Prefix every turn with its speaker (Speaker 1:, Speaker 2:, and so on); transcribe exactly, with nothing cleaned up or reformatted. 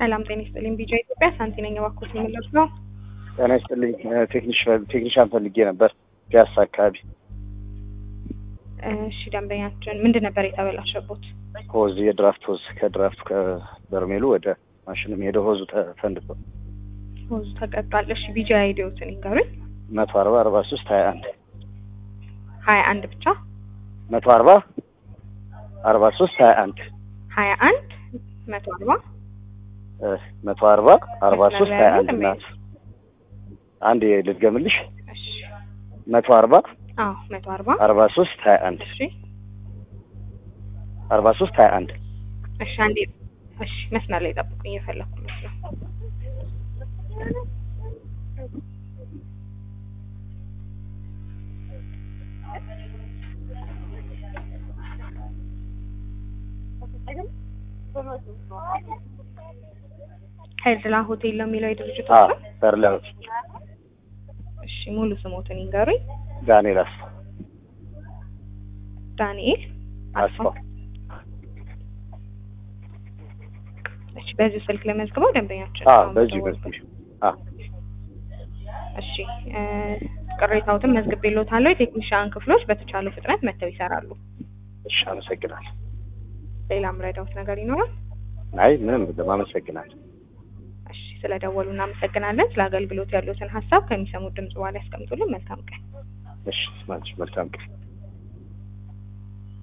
Speaker 1: ሰላም ጤና ይስጥልኝ። ቢጃ ኢትዮጵያ ሳንቲ ነኝ። እባክዎት የሚመለስ ነው?
Speaker 2: ጤና ይስጥልኝ። ቴክኒሻን ቴክኒሻን ፈልጌ ነበር ፒያሳ አካባቢ።
Speaker 1: እሺ ደንበኛችን ምንድን ነበር የተበላሸቦት?
Speaker 2: ሆዝ የድራፍት ሆዝ ከድራፍት ከበርሜሉ ወደ ማሽኑ ሄደ ሆዙ ተፈንድቶ
Speaker 1: ሆዙ ተቀጣል። እሺ ቢጃ አይዲዎትን ይንገሩኝ።
Speaker 2: መቶ አርባ አርባ ሶስት ሀያ አንድ
Speaker 1: ሀያ አንድ ብቻ
Speaker 2: መቶ አርባ አርባ ሶስት ሀያ አንድ
Speaker 1: ሀያ አንድ መቶ አርባ
Speaker 2: መቶ አርባ አርባ ሶስት ሀያ አንድ ናት። አንድ ልድገምልሽ።
Speaker 1: እሺ
Speaker 2: መቶ አርባ
Speaker 1: አዎ መቶ አርባ
Speaker 2: አርባ ሶስት ሀያ አንድ
Speaker 1: እሺ
Speaker 2: አርባ ሶስት ሀያ አንድ
Speaker 1: እሺ አንዴ እሺ መስመር ላይ ጠብቁኝ እየፈለኩት ነው። ሄርላ ሆቴል ነው የሚለው የድርጅቱ
Speaker 2: አዎ ሄርላ ሆቴል።
Speaker 1: እሺ ሙሉ ስሞትን ይንገሩኝ።
Speaker 2: ዳንኤል አስፋ
Speaker 1: ዳንኤል
Speaker 2: አስፋ።
Speaker 1: እሺ በዚህ ስልክ ለመዝግበው ደንበኛችን
Speaker 2: አዎ በዚህ በዚህ አዎ
Speaker 1: እሺ ቅሬታዎትን መዝግቤልዎታለሁ። የቴክኒሻን ክፍሎች በተቻለ ፍጥነት መተው ይሰራሉ።
Speaker 2: እሺ አመሰግናለሁ።
Speaker 1: ሌላ ምረዳውት ነገር ይኖራል?
Speaker 2: አይ ምንም አመሰግናለሁ።
Speaker 1: እሺ ስለደወሉ እናመሰግናለን። ስለ አገልግሎት ያሉትን ሀሳብ ከሚሰሙት ድምጽ በኋላ ያስቀምጡልን። መልካም ቀን።
Speaker 2: እሺ መልካም ቀን።